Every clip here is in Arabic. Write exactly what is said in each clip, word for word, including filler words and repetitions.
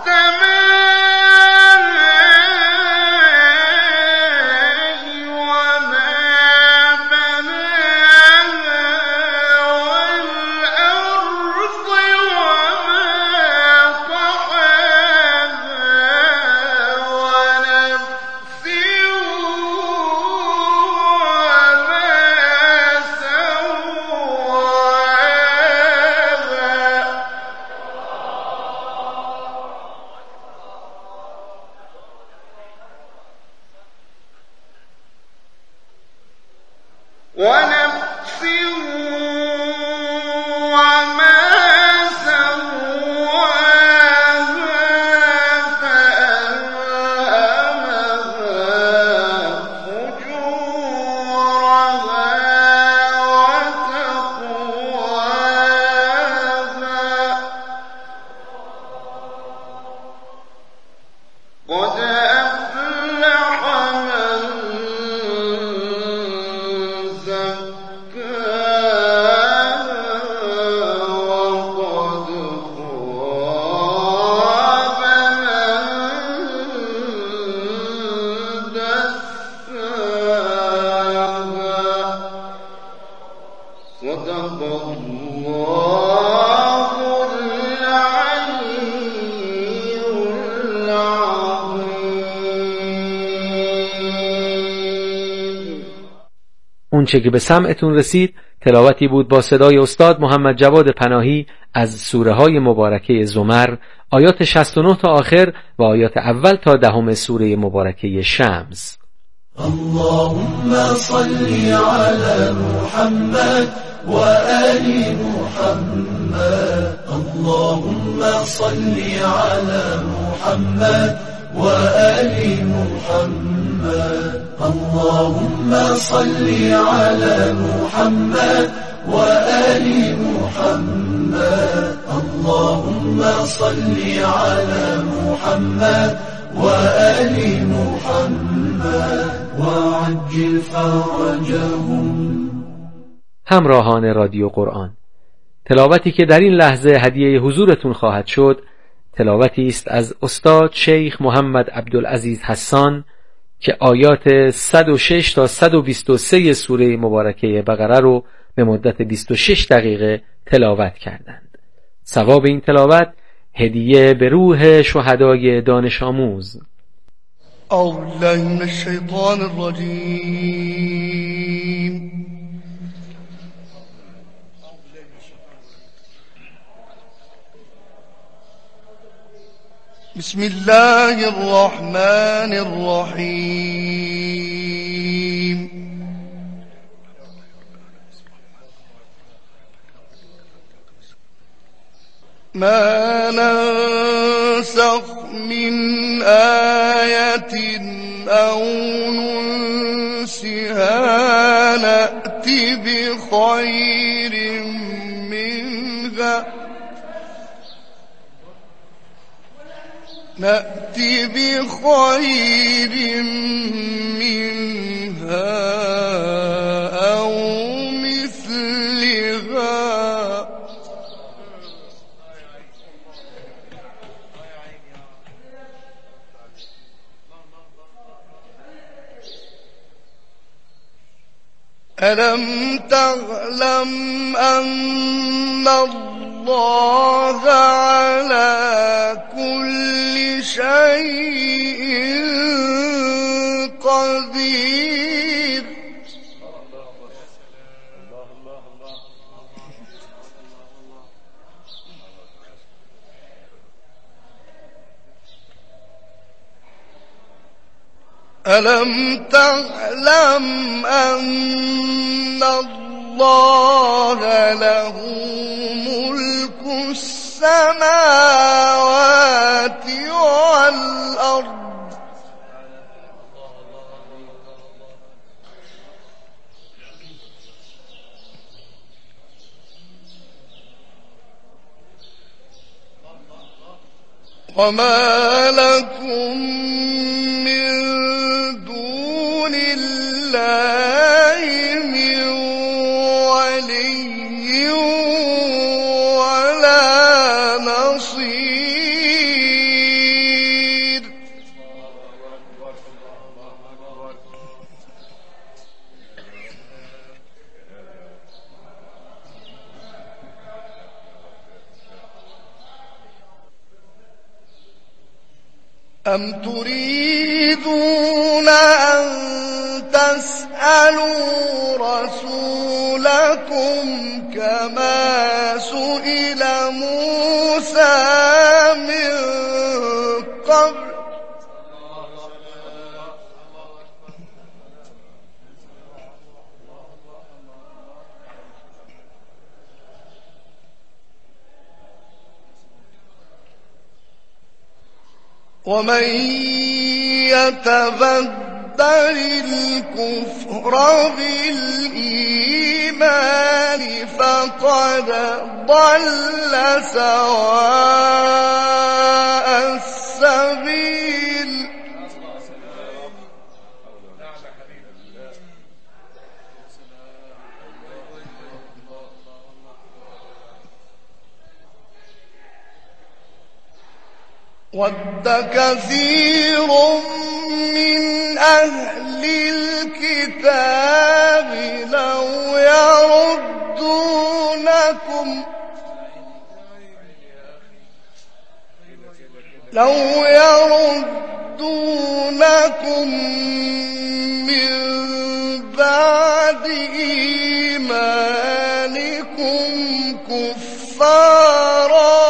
ونفس وما اونچه که به سمعتون رسید تلاوتی بود با صدای استاد محمد جواد پناهی از سوره های مبارکه زمر، آیات شصت و نه تا آخر و آیات اول تا دهم سوره مبارکه شمس. اللهم صل على محمد و آل محمد. اللهم صل على محمد و آل محمد. اللهم صل على محمد و آل محمد. اللهم صل على محمد و آل محمد وعجل فرجهم. همراهان رادیو قرآن، تلاوتی که در این لحظه هدیه حضورتون خواهد شد تلاوتی است از استاد شیخ محمد عبدالعزیز حسان که آیات صد و شش تا صد و بیست و سه سوره مبارکه بقره رو به مدت بیست و شش دقیقه تلاوت کردند. ثواب این تلاوت هدیه به روح شهدای دانش آموز. اعوذ بالله من الشیطان الرجیم. بسم الله الرحمن الرحیم. ما ننسخ من آية أو ننسها نأتي بخير منها نأتي بخير منها أو مثلها ألم تعلم أن الله على كل شيء قدير. ألم تعلم أن الله له ملك السماوات والأرض وما لكم من دون الله من ولي ولا نصير. أم تريدون أن تسألوا رسولكم كما سئل موسى من قبل ومن يتبدل الكفر بالإيمان فقد ضل سواء السبيل ود كثير من أهل الكتاب لو يردونكم لو يردونكم من بعد إيمانكم كفارا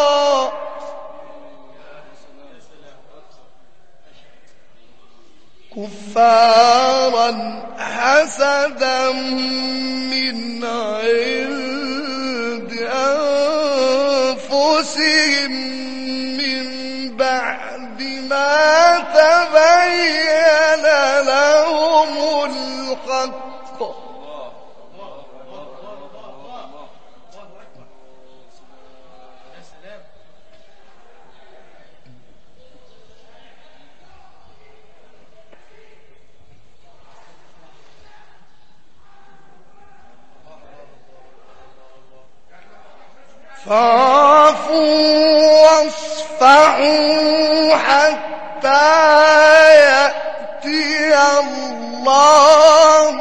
كفارا حسدا من عند أنفسهم من بعد ما تبين لهم الحق فاعفوا واصفحوا حتى يأتي الله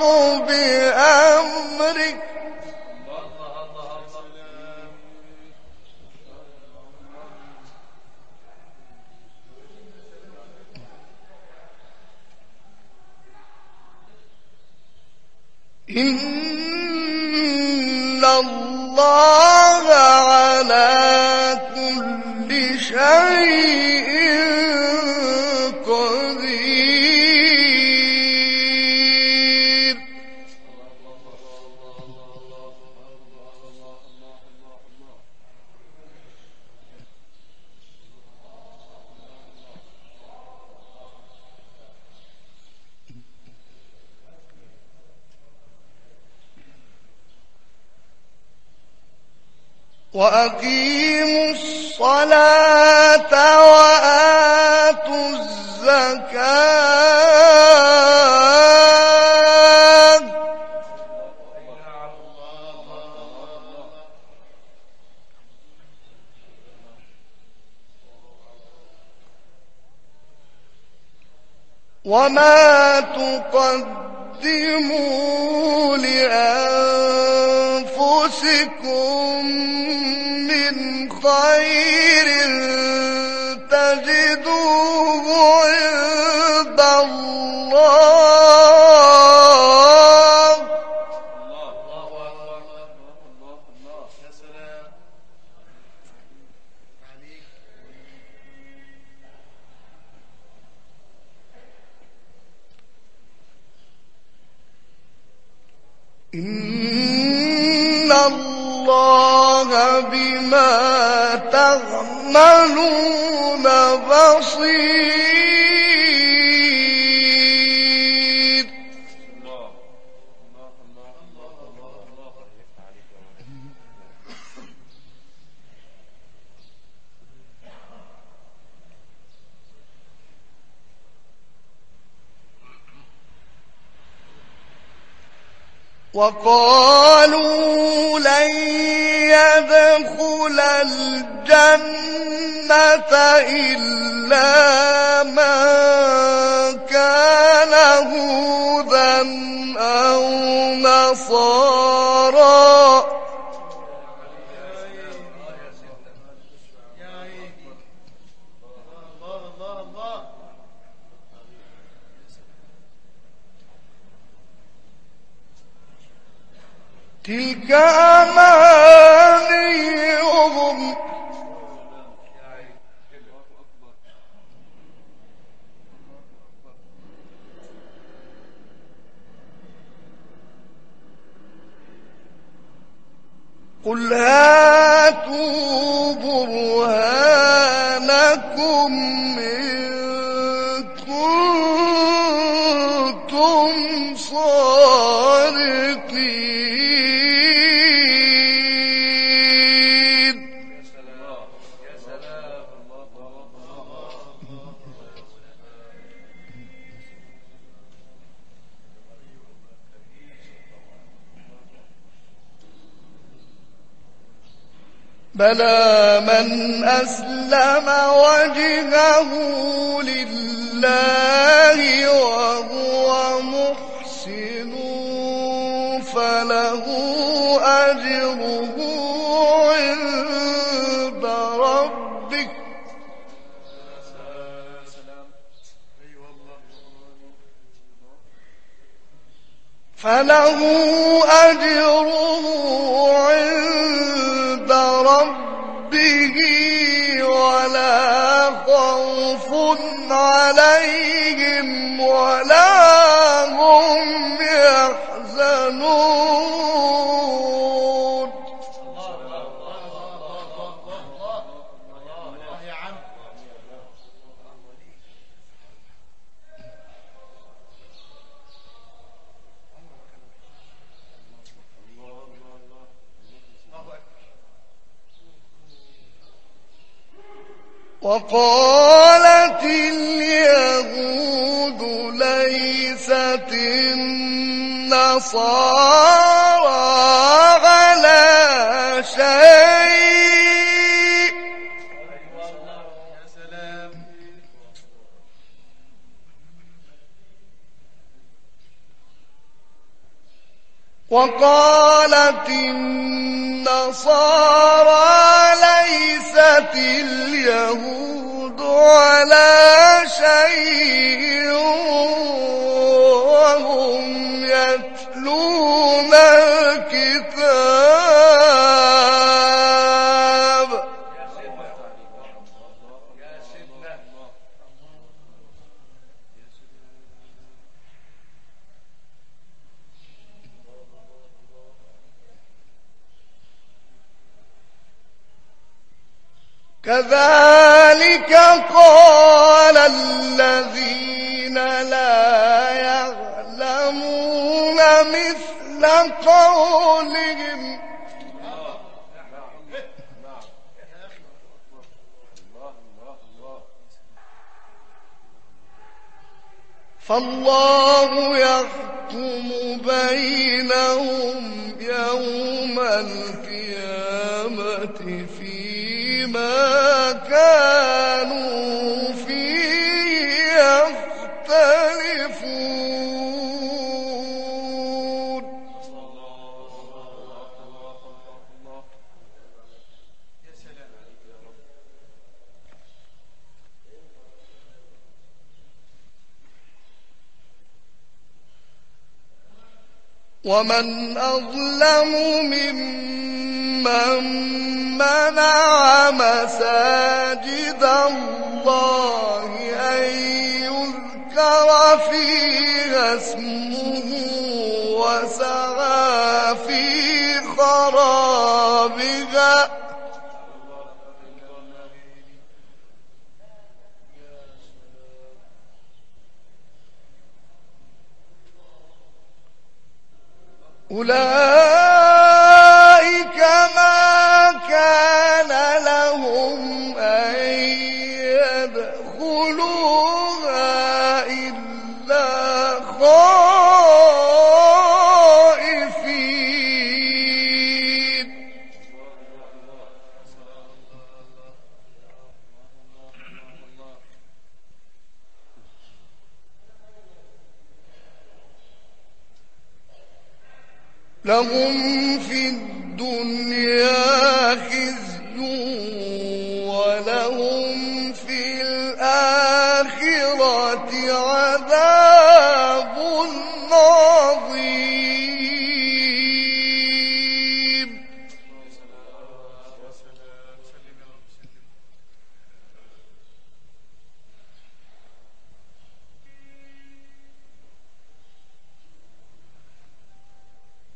بأمره إن الله على كل شيء قدير وأقيموا الصلاة وآتوا الزكاة وما تقدموا لأنفسكم من خير تجدوه عند الله يا سلام عليك إن الله بما تعملون بصير وقالوا لن يدخل الجنة إلا من كان هودا أو نصارى تلك أمانيهم قل هاتوا برهانكم إن كنتم صادقين. بلى من أسلم وجهه لله وهو محسن فله أجره عند ربه فله أجره عند ربه ولا خوف عليهم ولا هم يحزنون. وقالت اليهود ليست النصارى على شيء وقالت النصارى ليست اليهود على شيء وهم يتلون الكتاب. كذلك قال الذين لا يعلمون مثل قولهم فالله يحكم بينهم يوم القيامة فيما كانوا فيه يختلفون. ومن أظلم ممن منع مساجد الله أن يذكر فيها اسمه وسعى في خرابها أولئك ما كان لهم أن يدخلوها إلا خائفين. لهم في الدنيا خزي ولهم في الآخرة عذاب عظيم.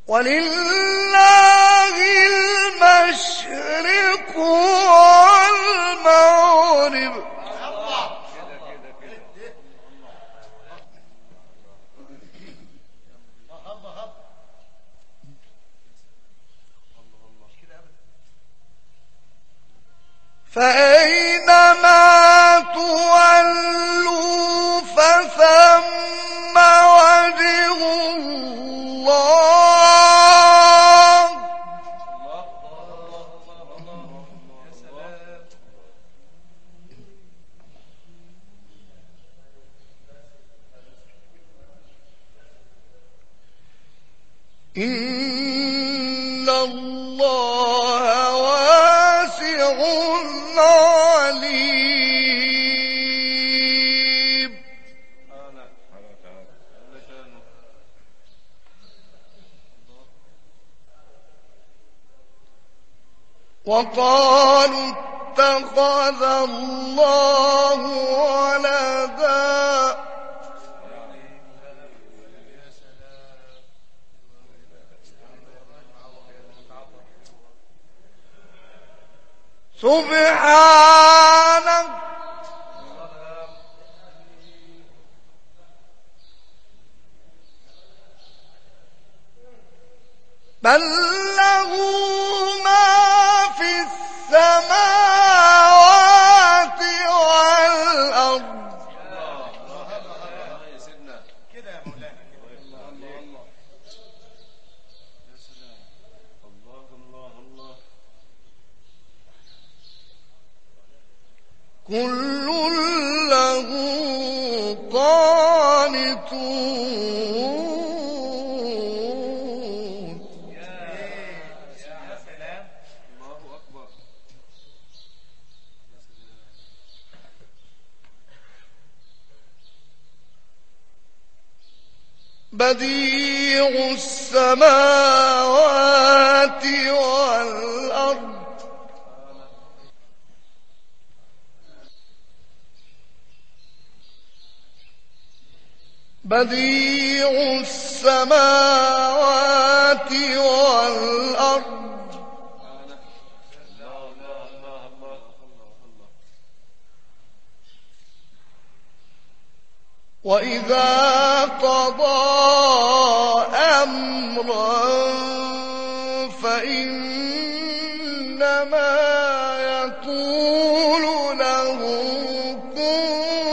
ولله المشرق والمغرب فأينما تولوا فثم وجه الله إن الله واسع عليم وقالوا اتخذ الله ولدا سبحانه بل له ما في السماوات والأرض كل له قانتون بديع السماوات والأرض بديع السماوات والأرض وإذا قضى أمرا فإنما يقول له كن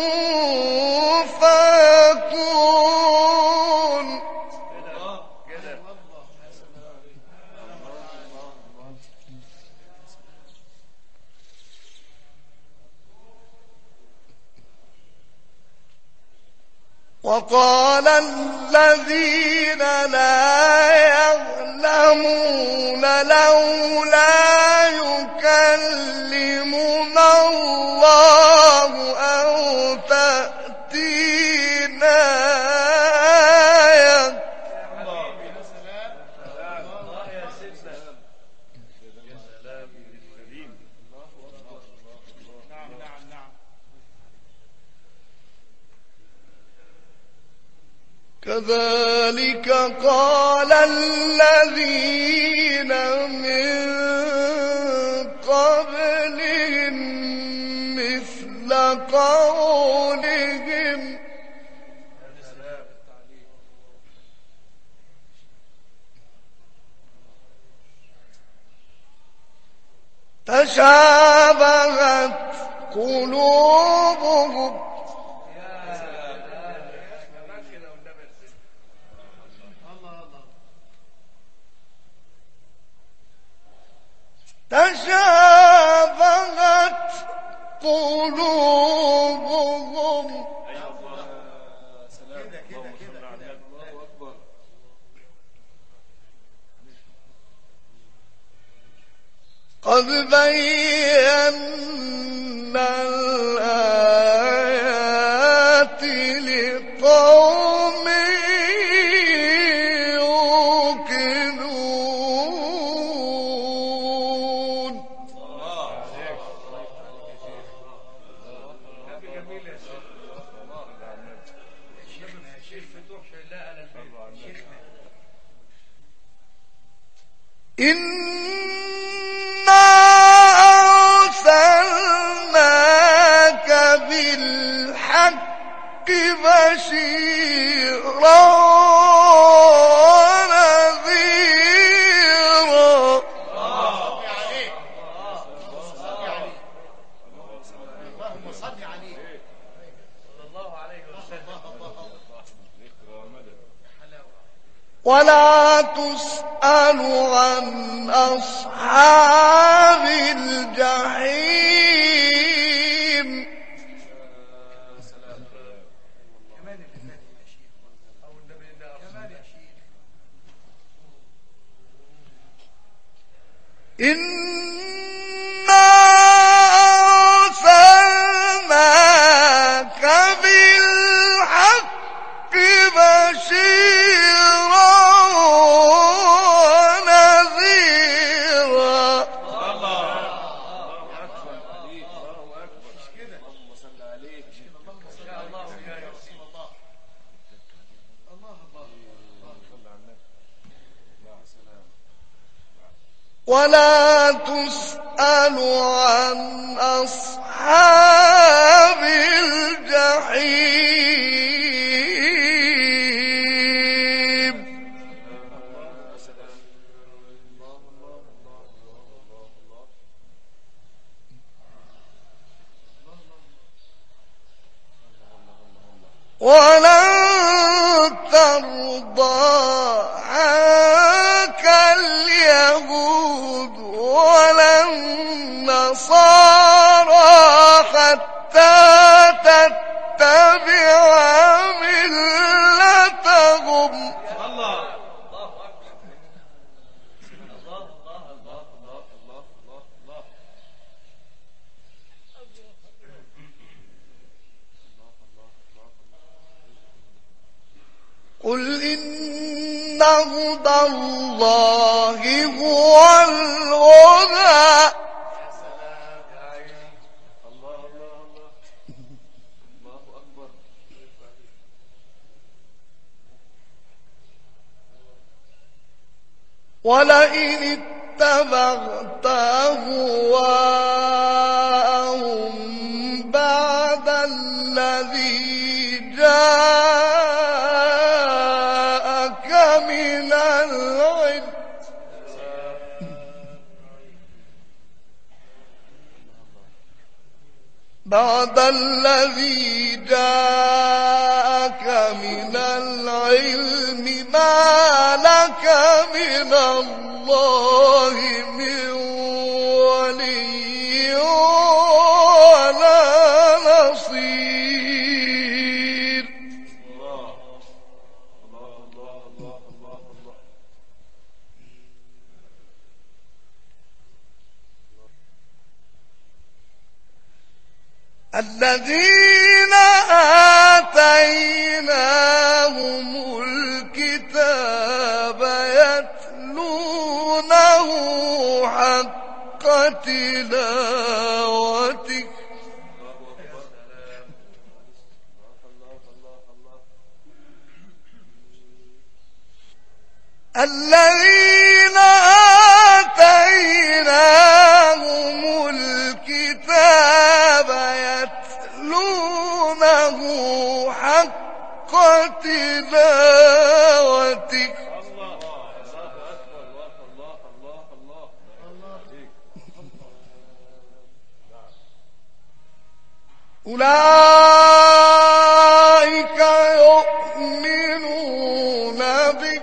فيكون وقال الذين لا يعلمون لولا يكلمنا الله أو تأتينا آية كذلك قال الذين من قبلهم مثل قولهم تشابهت قلوبهم تشابهت قلوبهم قد بينا الآيات لقوم يوقنون إنا أرسلناك بالحق بشيرا ونذيرا. ولا تسأل عن أصحاب الجحيم. إنا أرسلناك بالحق بشيرا ونذيرا. ولا تسأل عن أصحاب الجحيم. ولن ترضى عنك اليهود ولا النصارى حتى تتبع ملتهم. قل إن هدى الله هو الهدى. ولئن اتبعت أهواءهم بعد الذي جاءك من العلم بعد الذي جاءك من العلم ما لك من الله من ولي ولا نصير. الذين آتيناهم الكتاب يتلونه حق تلاوته الذين آتيناهم الكتاب يتلونه حق تلاوته أولئك يؤمنون به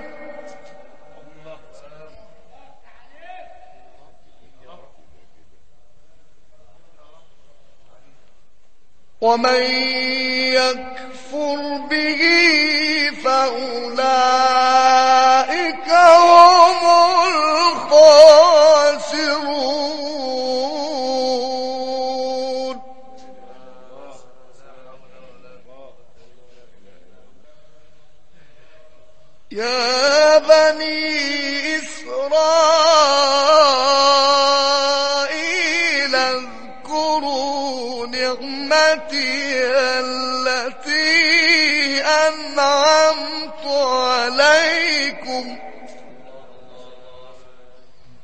ومن يكفر به فأولئك هم الخاسرون. يا بني إسرائيل اذكروا نعمتي التي أنعمت عليكم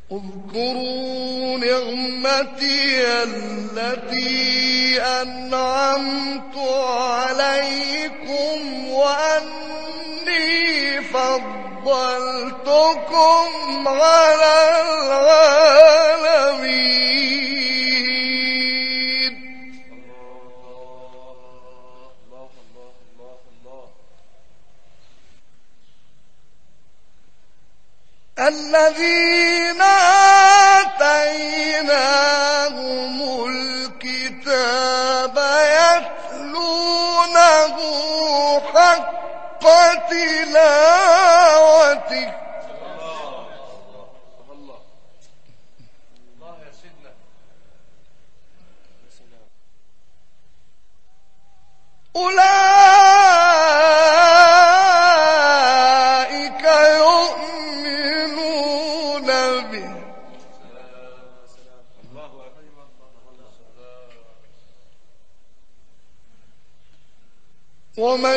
اذكروا نعمتي التي أنعمت عليكم وأني فضلتكم على العالمين. الذين آتيناهم الكتاب يتلونه حق تلاوته أولئك يؤمنون به ومن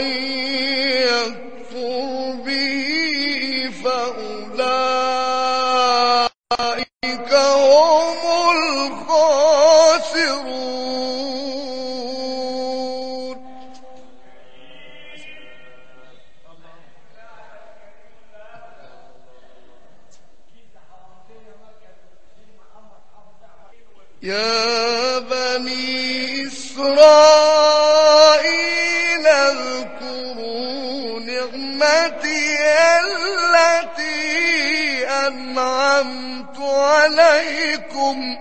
يكفر به فأولئك هم الخاسرون. يا بني إسرائيل اذكروا نعمتي التي أنعمت عليكم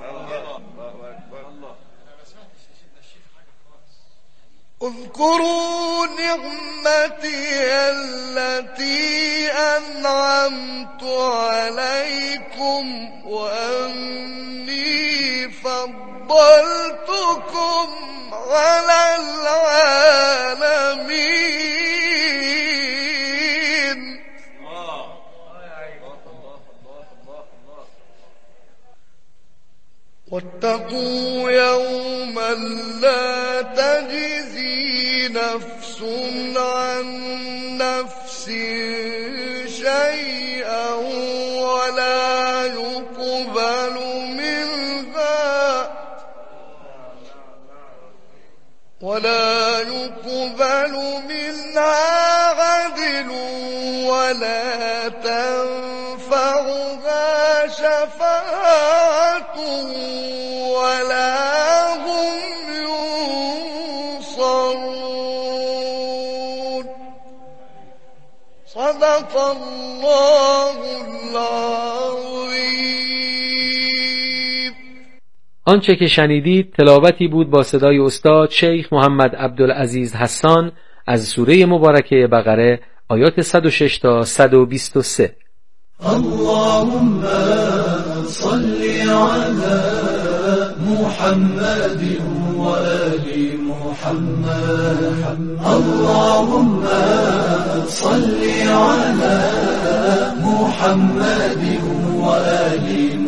اذكروا نعمتي التي أنعمت عليكم وأني فضلتكم على العالمين. واتقوا يوما لا تجزي نفس عن نفس شيئا ولا يقبل منها ولا يقبل منها عدل ولا تنفعها شفاعة ولا هم ينصرون. صدق الله العظيم. آنچه که شنیدید تلاوتی بود با صدای استاد شیخ محمد عبدالعزیز حسان از سوره مبارکه بقره آیات صد و شش تا صد و بیست و سه. اللهم صل على محمد وآل محمد. اللهم صل على محمد وآل